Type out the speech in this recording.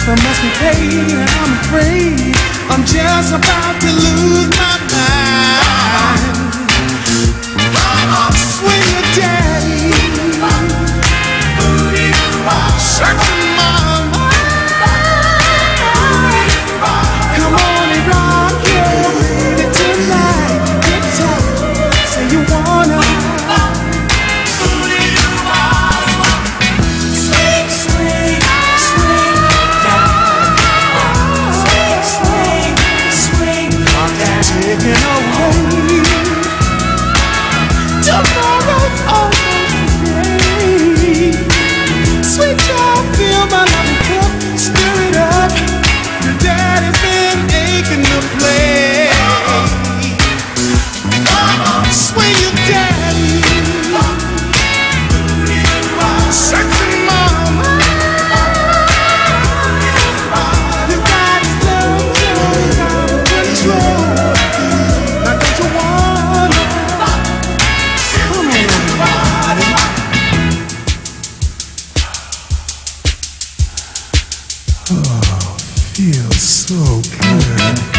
I must be paid, and I'm afraid I'm just about to lose my mind. Swing your daddy, searching my mind. Come on and rock your lady tonight. Good time, say you wanna. Taking away. Tomorrow's almost free. Sweet child, feel my loving cup, stir it up. Your daddy's been aching to play. Swing your daddy, searching mama. You got his love just out of control. Oh, feels so good.